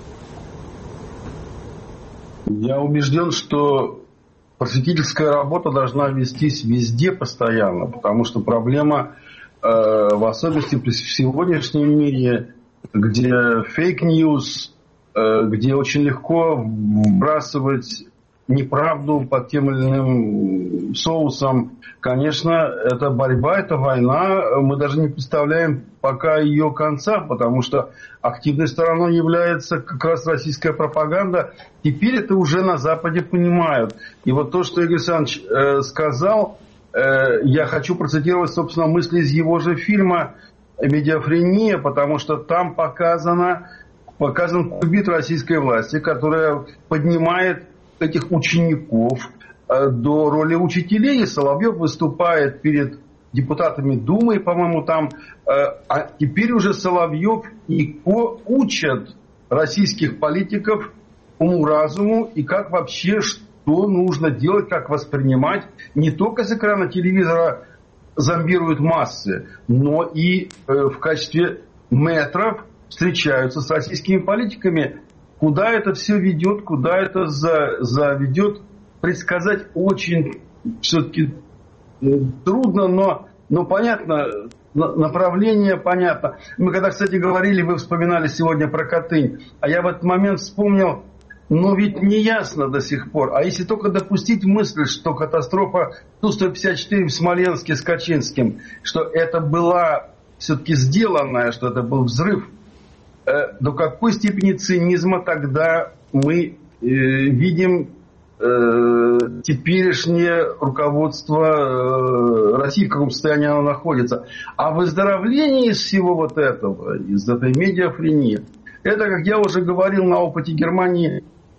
Я убежден, что просветительская работа должна вестись везде постоянно, потому что проблема, э, в особенности в сегодняшнем мире, где фейк-ньюс, э, где очень легко вбрасывать неправду под тем или иным соусом. Конечно, это борьба, это война. Мы даже не представляем пока ее конца, потому что активной стороной является как раз российская пропаганда. Теперь это уже на Западе понимают. И вот то, что Игорь Александрович э, сказал, э, я хочу процитировать, собственно, мысли из его же фильма «Медиафрения», потому что там показано, показан кульбит российской власти, которая поднимает этих учеников до роли учителей. И Соловьев выступает перед депутатами Думы, по-моему, там. А теперь уже Соловьев и Ко учат российских политиков уму-разуму и как вообще, что нужно делать, как воспринимать. Не только с экрана телевизора зомбируют массы, но и в качестве мэтров встречаются с российскими политиками. Куда это все ведет, куда это заведет, предсказать очень все-таки трудно, но, но понятно, направление понятно. Мы когда, кстати, говорили, вы вспоминали сегодня про Катынь, а я в этот момент вспомнил, но ведь не ясно до сих пор. А если только допустить мысль, что катастрофа Ту сто пятьдесят четыре в Смоленске с Качинским, что это была все-таки сделанная, что это был взрыв, э, до какой степени цинизма тогда мы э, видим э, теперешнее руководство э, России, в каком состоянии оно находится. А выздоровление из всего вот этого, из этой медиафрении, это, как я уже говорил на опыте Германии,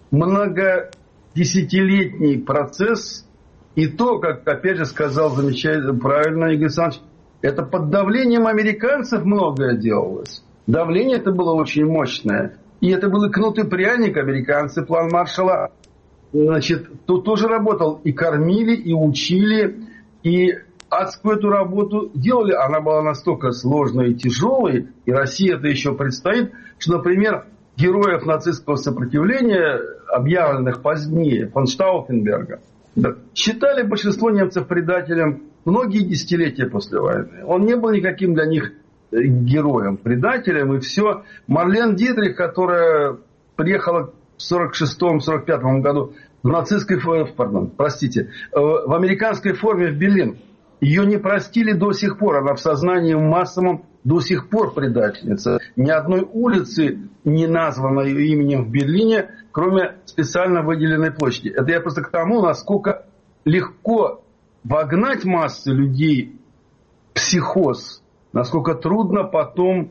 многодесятилетний процесс. И то, как опять же сказал замечательно, правильно Игорь Александрович, это под давлением американцев многое делалось. Давление это было очень мощное. И это был и кнут и пряник. Американцы, план Маршалла, значит, тут тоже работал. И кормили, и учили, и адскую эту работу делали. Она была настолько сложной и тяжелой, и России это еще предстоит, что, например, героев нацистского сопротивления, объявленных позднее, фон Штауфенберга, считали большинство немцев предателем многие десятилетия после войны. Он не был никаким для них героем, предателем, и все. Марлен Дитрих, которая приехала в сорок шестом — сорок пятом году в нацистской, пардон, простите, в американской форме в Берлин, ее не простили до сих пор. Она в сознании массовом до сих пор предательница. Ни одной улицы не названо ее именем в Берлине, кроме специально выделенной площади. Это я просто к тому, насколько легко вогнать массы людей в психоз, насколько трудно потом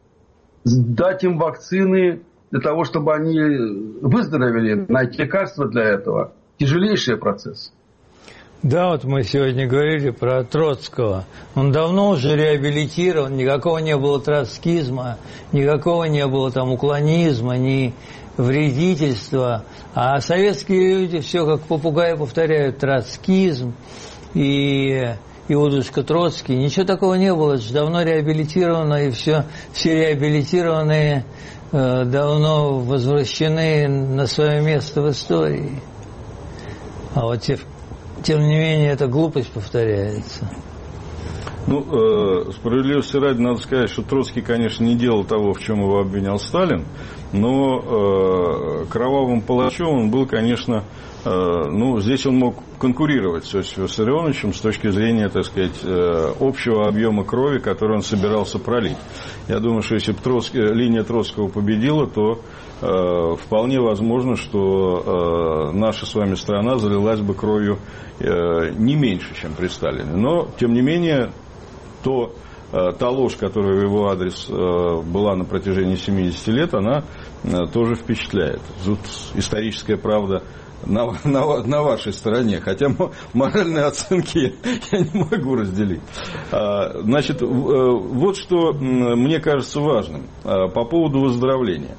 дать им вакцины для того, чтобы они выздоровели, найти лекарства для этого. Тяжелейший процесс. Да, вот мы сегодня говорили про Троцкого. Он давно уже реабилитирован, никакого не было троцкизма, никакого не было там уклонизма, ни вредительства. А советские люди все как попугаи повторяют: троцкизм и Иудушка Троцкий. Ничего такого не было, это же давно реабилитировано, и все, все реабилитированные э, давно возвращены на свое место в истории. А вот те... Тем не менее, эта глупость повторяется. Ну, э, справедливости ради, надо сказать, что Троцкий, конечно, не делал того, в чем его обвинял Сталин, но э, кровавым палачом он был, конечно, э, ну, здесь он мог конкурировать с Иосифом Виссарионовичем с точки зрения, так сказать, э, общего объема крови, который он собирался пролить. Я думаю, что если бы Троцкий, линия Троцкого победила, то э, вполне возможно, что э, наша с вами страна залилась бы кровью э, не меньше, чем при Сталине. Но, тем не менее, то, э, та ложь, которая в его адрес э, была на протяжении семидесяти лет, она э, тоже впечатляет. Тут историческая правда на, на, на вашей стороне, хотя моральные оценки я не могу разделить. А, значит, э, вот что мне кажется важным э, по поводу выздоровления.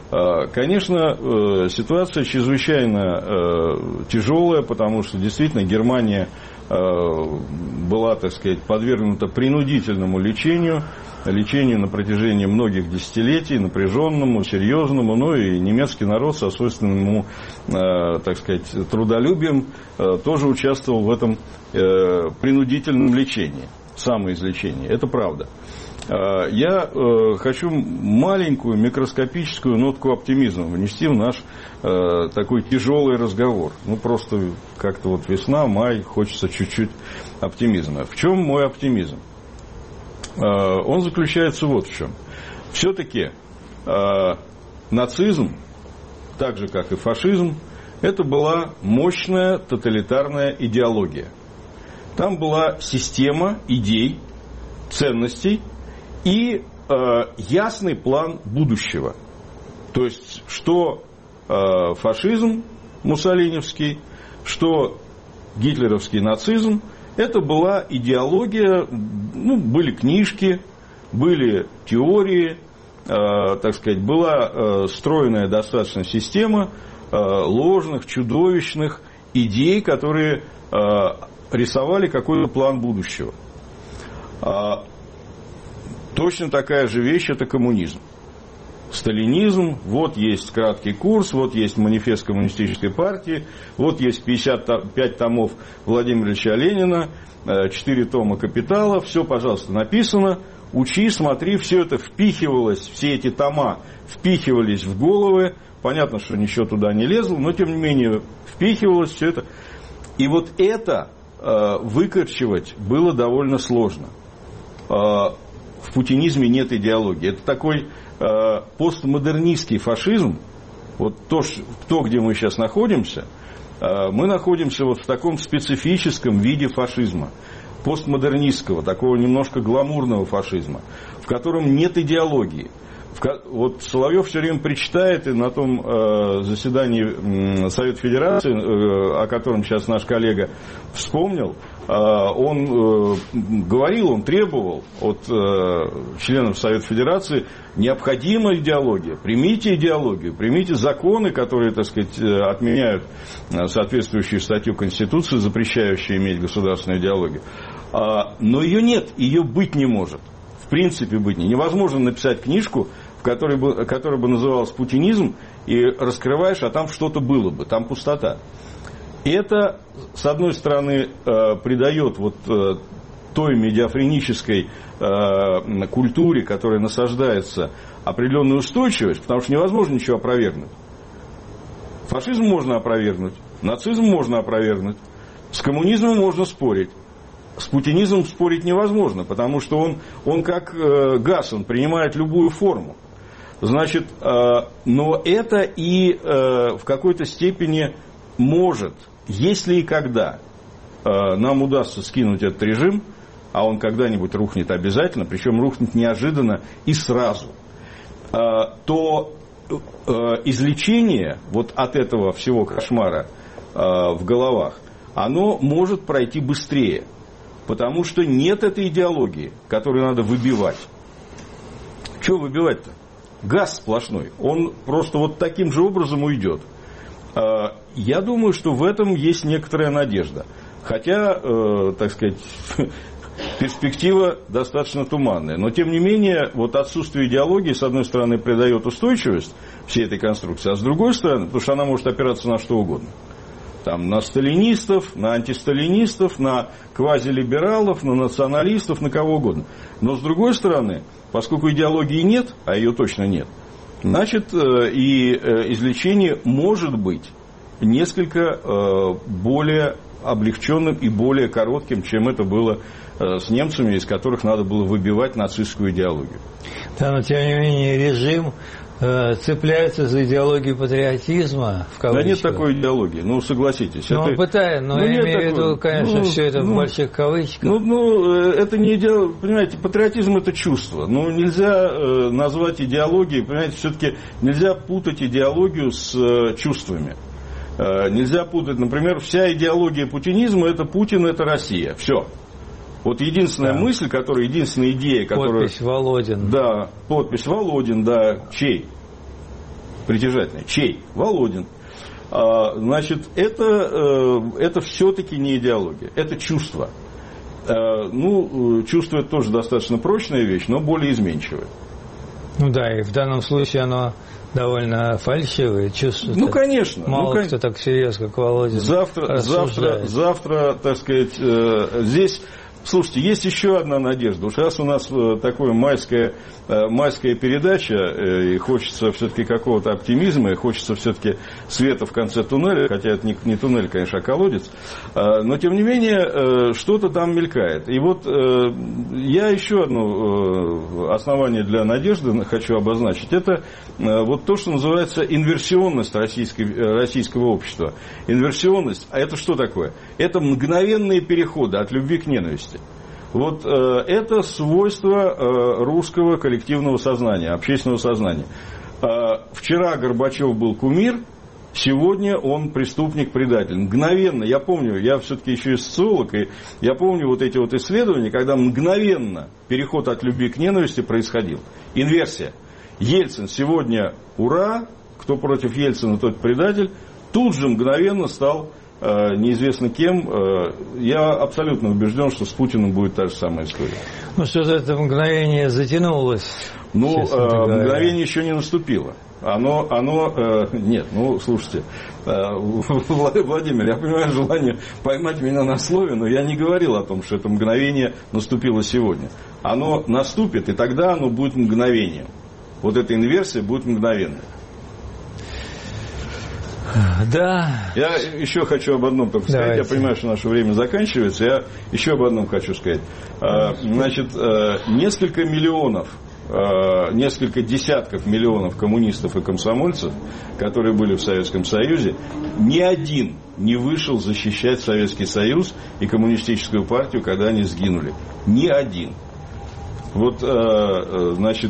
Конечно, ситуация чрезвычайно тяжелая, потому что действительно Германия была, так сказать, подвергнута принудительному лечению, лечению на протяжении многих десятилетий, напряженному, серьезному, ну и немецкий народ со свойственным ему, так сказать, трудолюбием тоже участвовал в этом принудительном лечении, самоизлечении. Это правда. Я э, хочу маленькую микроскопическую нотку оптимизма внести в наш э, такой тяжелый разговор. Ну, просто как-то вот весна, май, хочется чуть-чуть оптимизма. В чем мой оптимизм? Э, он заключается вот в чем. Все-таки э, нацизм, так же как и фашизм, это была мощная тоталитарная идеология. Там была система идей, ценностей, и э, ясный план будущего. То есть, что э, фашизм муссолиневский, что гитлеровский нацизм, Это была идеология, ну, были книжки, были теории, э, так сказать, была э, стройная достаточно система э, ложных, чудовищных идей, которые э, рисовали какой-то план будущего. Э, точно такая же вещь – это коммунизм. Сталинизм, вот есть краткий курс, вот есть манифест коммунистической партии, вот есть пятьдесят пять томов Владимира Ильича Ленина, четыре тома «Капитала», все, пожалуйста, написано, учи, смотри, все это впихивалось, все эти тома впихивались в головы, понятно, что ничего туда не лезло, но тем не менее впихивалось все это. И вот это э, выкорчевать было довольно сложно. Э, в путинизме нет идеологии. Это такой э, постмодернистский фашизм. Вот то, то, где мы сейчас находимся, э, мы находимся вот в таком специфическом виде фашизма. Постмодернистского, такого немножко гламурного фашизма, в котором нет идеологии. Вот Соловьев все время причитает, и на том э, заседании э, Совета Федерации, э, о котором сейчас наш коллега вспомнил, э, он э, говорил, он требовал от э, членов Совета Федерации: необходима идеология, примите идеологию, примите законы, которые, так сказать, отменяют соответствующую статью Конституции, запрещающую иметь государственную идеологию. Но ее нет, ее быть не может. В принципе, быть не. Невозможно написать книжку, в которой бы, которая бы называлась «Путинизм», и раскрываешь, а там что-то было бы, там пустота. И это, с одной стороны, придает вот той медиафренической культуре, которая насаждается, определенную устойчивость, потому что невозможно ничего опровергнуть. Фашизм можно опровергнуть, нацизм можно опровергнуть, с коммунизмом можно спорить. С путинизмом спорить невозможно, потому что он, он как э, газ, он принимает любую форму. Значит, э, но это и э, в какой-то степени может, если и когда э, нам удастся скинуть этот режим, а он когда-нибудь рухнет обязательно, причем рухнет неожиданно и сразу, э, то э, излечение вот от этого всего кошмара э, в головах, оно может пройти быстрее. Потому что нет этой идеологии, которую надо выбивать. Чего выбивать-то? Газ сплошной. Он просто вот таким же образом уйдет. Я думаю, что в этом есть некоторая надежда. Хотя, так сказать, перспектива достаточно туманная. Но, тем не менее, вот отсутствие идеологии, с одной стороны, придает устойчивость всей этой конструкции, а с другой стороны, потому что она может опираться на что угодно. Там, на сталинистов, на антисталинистов, на квазилибералов, на националистов, на кого угодно. Но с другой стороны, поскольку идеологии нет, а ее точно нет, значит, и излечение может быть несколько более облегченным и более коротким, чем это было с немцами, из которых надо было выбивать нацистскую идеологию. Да, но тем не менее режим цепляется за идеологию патриотизма, в кавычках. Да нет такой идеологии, ну согласитесь. Ну, это... он пытается, но ну, я имею в виду, конечно, ну, все это ну, в больших кавычках. Ну, ну, это не идеология, понимаете, патриотизм – это чувство. Ну, нельзя э, назвать идеологией, понимаете, все-таки нельзя путать идеологию с э, чувствами. Э, нельзя путать, например, вся идеология путинизма – это Путин, это Россия. Все. Вот единственная да. мысль, которая, единственная идея, которая... Подпись Володин. Да, подпись Володин, да. Чей? Притяжательный. Чей? Володин. А, значит, это, это все-таки не идеология, это чувство. А, ну, чувство – это тоже достаточно прочная вещь, но более изменчивая. Ну да, и в данном случае оно довольно фальшивое чувство. Ну, конечно. Мало ну, кто так серьезно, как Володин. Завтра, завтра, завтра, так сказать, здесь... Слушайте, есть еще одна надежда. Уж раз у нас такое майская, майская передача, и хочется все-таки какого-то оптимизма, и хочется все-таки света в конце туннеля, хотя это не, не туннель, конечно, а колодец, но, тем не менее, что-то там мелькает. И вот я еще одно основание для надежды хочу обозначить. Это вот то, что называется инверсионность российской, российского общества. Инверсионность, а это что такое? Это мгновенные переходы от любви к ненависти. Вот э, это свойство э, русского коллективного сознания, общественного сознания. Э, вчера Горбачев был кумир, Сегодня он преступник-предатель. Мгновенно, я помню, я все-таки еще и социолог, и я помню вот эти вот исследования, когда мгновенно переход от любви к ненависти происходил. Инверсия. Ельцин сегодня ура, кто против Ельцина, тот предатель, тут же мгновенно стал э, неизвестно кем. Э, я абсолютно убежден, что с Путиным будет та же самая история. Ну что-то это мгновение затянулось. Ну, э, мгновение еще не наступило. Оно, оно, э, нет, ну, слушайте, э, Владимир, я понимаю желание поймать меня на слове, но я не говорил о том, что это мгновение наступило сегодня. Оно наступит, и тогда оно будет мгновением. Вот эта инверсия будет мгновенной. Да. Я еще хочу об одном только сказать. Давайте. Я понимаю, что наше время заканчивается. Я еще об одном хочу сказать. Значит, несколько миллионов, несколько десятков миллионов коммунистов и комсомольцев, которые были в Советском Союзе, ни один не вышел защищать Советский Союз и коммунистическую партию, когда они сгинули. Ни один. Вот, значит,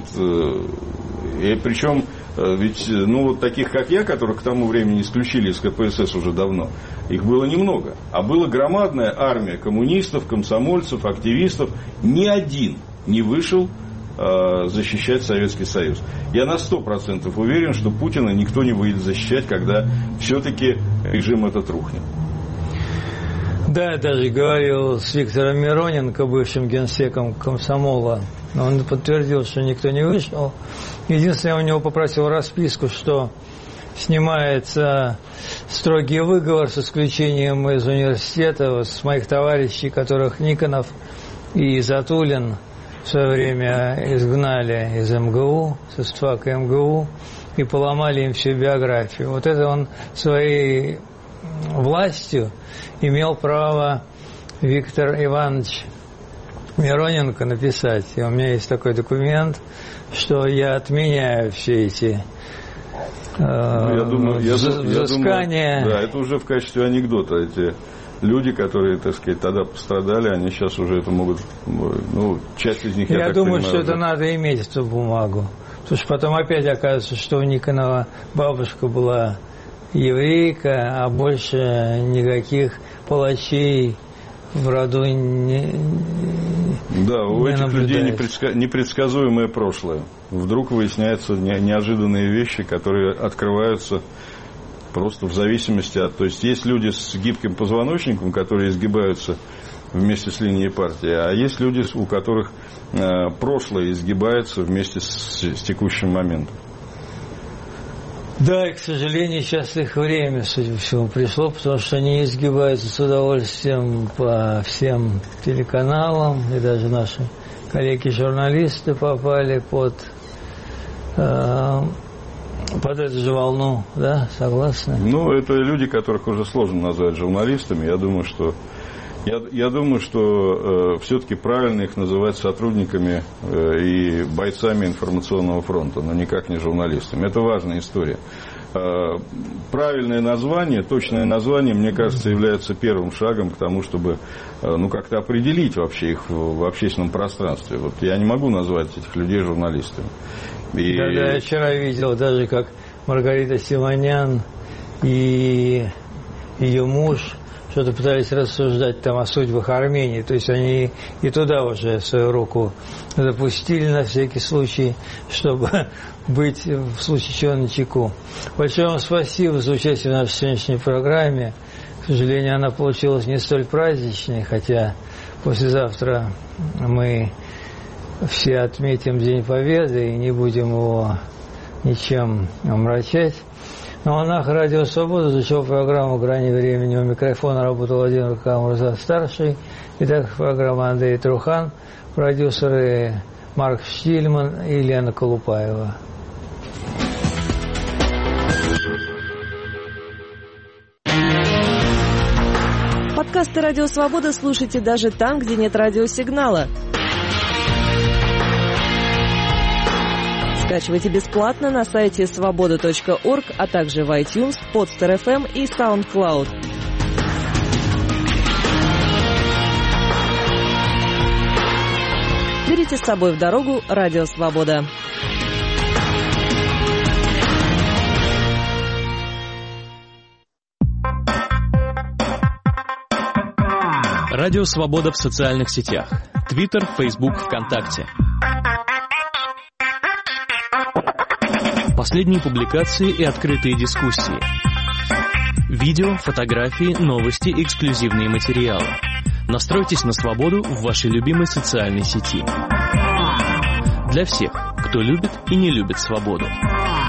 и причем, ведь, ну, вот таких, как я, которых к тому времени исключили из ка пэ эс эс уже давно, их было немного. А была громадная армия коммунистов, комсомольцев, активистов. Ни один не вышел э, защищать Советский Союз. Я на сто процентов уверен, что Путина никто не выйдет защищать, когда все-таки режим этот рухнет. Да, я даже говорил с Виктором Мироненко, бывшим генсеком комсомола. Он подтвердил, что никто не вышел. Единственное, я у него попросил расписку, что снимается строгий выговор с исключением из университета, вот, с моих товарищей, которых Никонов и Затулин в свое время изгнали из эм гэ у, с ИСТФАКа эм гэ у, и поломали им всю биографию. Вот это он своей властью имел право Виктор Иванович Мироненко написать. И у меня есть такой документ, что я отменяю все эти э, я думаю, я, взыскания. Я думаю, да, это уже в качестве анекдота. Эти люди, которые, так сказать, тогда пострадали, они сейчас уже это могут, ну, часть из них, я, я так думаю, понимаю, что уже... это надо иметь, эту бумагу. Потому что потом опять оказывается, что у Никонова бабушка была еврейка, а больше никаких палачей в роду не, да, у не этих людей непредска... непредсказуемое прошлое. Вдруг выясняются неожиданные вещи, которые открываются просто в зависимости от... То есть есть люди с гибким позвоночником, которые изгибаются вместе с линией партии, а есть люди, у которых э, прошлое изгибается вместе с, с текущим моментом. Да, и, к сожалению, сейчас их время, судя по всему, пришло, потому что они изгибаются с удовольствием по всем телеканалам, и даже наши коллеги-журналисты попали под, э, под эту же волну, да, согласны? Ну, это люди, которых уже сложно назвать журналистами. Я думаю, что Я, я думаю, что э, все-таки правильно их называть сотрудниками э, и бойцами информационного фронта, но никак не журналистами. Это важная история. Э, правильное название, точное название, мне кажется, является первым шагом к тому, чтобы э, ну, как-то определить вообще их в, в общественном пространстве. Вот я не могу назвать этих людей журналистами. И... Да, да, я вчера видел даже, как Маргарита Симонян и ее муж что-то пытались рассуждать там о судьбах Армении. То есть они и туда уже свою руку запустили на всякий случай, чтобы быть в случае чего начеку. Большое вам спасибо за участие в нашей сегодняшней программе. К сожалению, она получилась не столь праздничной, хотя послезавтра мы все отметим День Победы и не будем его ничем омрачать. На волнах Радио Свобода изучал программу «Грани времени». У микрофона работал Владимир Карамурза-старший. Итак, программа Андрей Трухан, продюсеры Марк Штильман и Елена Колупаева. Подкасты «Радио Свобода» слушайте даже там, где нет радиосигнала. Скачивайте бесплатно на сайте свобода точка орг, а также в iTunes, Podster эф эм и SoundCloud. Берите с собой в дорогу «Радио Свобода». Радио Свобода в социальных сетях. Твиттер, Фейсбук, ВКонтакте. Последние публикации и открытые дискуссии. Видео, фотографии, новости, эксклюзивные материалы. Настройтесь на свободу в вашей любимой социальной сети. Для всех, кто любит и не любит свободу.